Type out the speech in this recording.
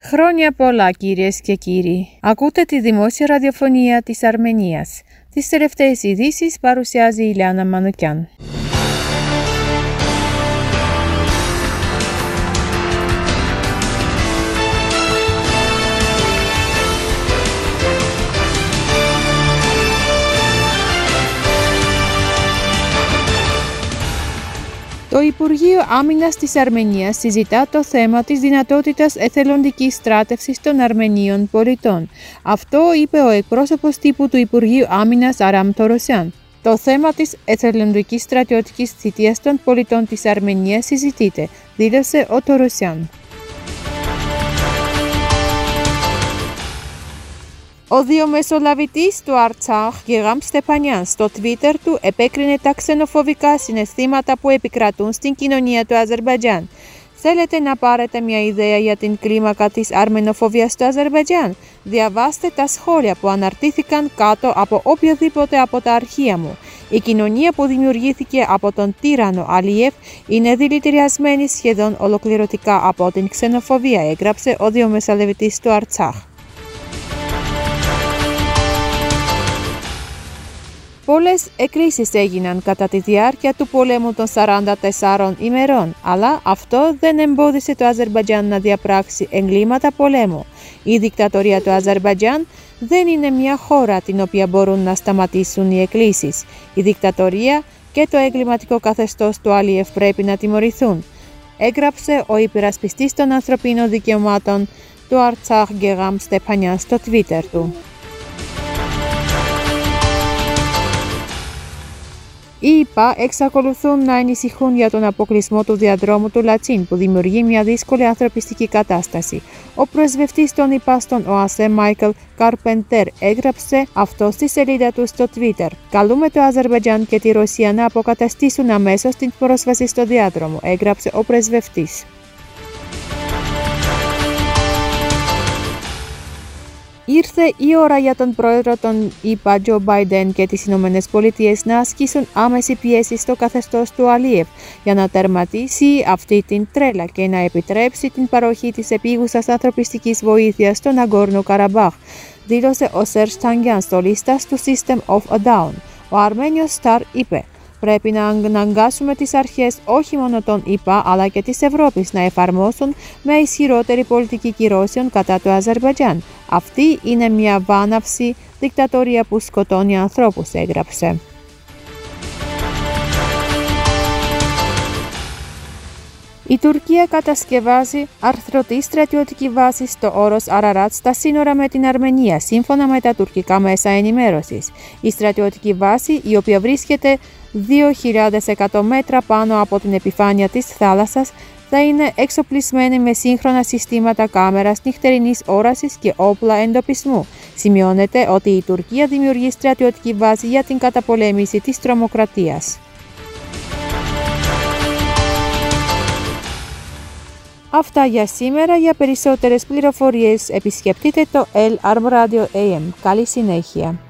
Χρόνια πολλά κυρίες και κύριοι. Ακούτε τη δημόσια ραδιοφωνία της Αρμενίας. Τις τελευταίες ειδήσεις παρουσιάζει η Ιλιάνα Μανουκιάν. Το Υπουργείο Άμυνας της Αρμενίας συζητά το θέμα της δυνατότητας εθελοντικής στράτευσης των Αρμενίων πολιτών. Αυτό είπε ο εκπρόσωπος τύπου του Υπουργείου Άμυνας Αράμ Τοροσιάν. Το θέμα της εθελοντικής στρατιωτικής θητείας των πολιτών της Αρμενίας συζητείται, δήλωσε ο Τοροσιάν. Ο διαμεσολαβητής του Αρτσάχ, Γεγάμ Στεπανιάν, στο Twitter του επέκρινε τα ξενοφοβικά συναισθήματα που επικρατούν στην κοινωνία του Αζερμπαϊτζάν. Θέλετε να πάρετε μια ιδέα για την κλίμακα της αρμενοφοβίας του Αζερμπαϊτζάν? Διαβάστε τα σχόλια που αναρτήθηκαν κάτω από οποιοδήποτε από τα αρχεία μου. Η κοινωνία που δημιουργήθηκε από τον τύραννο Αλίεφ είναι δηλητηριασμένη σχεδόν ολοκληρωτικά από την ξενοφοβία, έγραψε ο διαμεσολαβητής του Αρτσάχ. Πολλές εκκλήσεις έγιναν κατά τη διάρκεια του πολέμου των 44 ημερών, αλλά αυτό δεν εμπόδισε το Αζερμπαϊτζάν να διαπράξει εγκλήματα πολέμου. Η δικτατορία του Αζερμπαϊτζάν δεν είναι μια χώρα την οποία μπορούν να σταματήσουν οι εκκλήσεις. Η δικτατορία και το εγκληματικό καθεστώς του Αλίεφ πρέπει να τιμωρηθούν, έγραψε ο υπερασπιστής των ανθρωπίνων δικαιωμάτων του Αρτσάχ Γεγάμ Στεπανιάν στο Twitter του. Οι ΗΠΑ εξακολουθούν να ανησυχούν για τον αποκλεισμό του διαδρόμου του Λατσίν που δημιουργεί μια δύσκολη ανθρωπιστική κατάσταση. Ο πρεσβευτής των ΗΠΑ στον ΟΑΣΕ, Μάικλ Καρπεντέρ, έγραψε αυτό στη σελίδα του στο Twitter. Καλούμε το Αζερμπαϊτζάν και τη Ρωσία να αποκαταστήσουν αμέσως την πρόσβαση στο διάδρομο, έγραψε ο πρεσβευτής. Ήρθε η ώρα για τον πρόεδρο των ΗΠΑ, Τζο Μπάιντεν, και τις Ηνωμένες Πολιτείες να ασκήσουν άμεση πίεση στο καθεστώς του Αλίεφ για να τερματίσει αυτή την τρέλα και να επιτρέψει την παροχή της επίγουσας ανθρωπιστικής βοήθειας στον Ναγκόρνο Καραμπάχ, δήλωσε ο Σερζ Τανγκιάν στο λίστας του System of a Down. Ο Αρμένιος Σταρ είπε: «Πρέπει να αναγκάσουμε τις αρχές όχι μόνο των ΗΠΑ αλλά και της Ευρώπης να εφαρμόσουν με ισχυρότερη πολιτική κυρώσεων κατά του Αζερμπαϊτζάν. Αυτή είναι μια βάναυση δικτατορία που σκοτώνει ανθρώπους», έγραψε. Η Τουρκία κατασκευάζει αρθρωτή στρατιωτική βάση στο όρος Αραράτ στα σύνορα με την Αρμενία, σύμφωνα με τα τουρκικά μέσα ενημέρωσης. Η στρατιωτική βάση, η οποία βρίσκεται 2.100 μέτρα πάνω από την επιφάνεια της θάλασσας, θα είναι εξοπλισμένη με σύγχρονα συστήματα κάμερας νυχτερινής όρασης και όπλα εντοπισμού. Σημειώνεται ότι η Τουρκία δημιουργεί στρατιωτική βάση για την καταπολέμηση της τρομοκρατίας. Αυτά για σήμερα. Για περισσότερες πληροφορίες επισκεφτείτε το El Arm Radio AM. Καλή συνέχεια.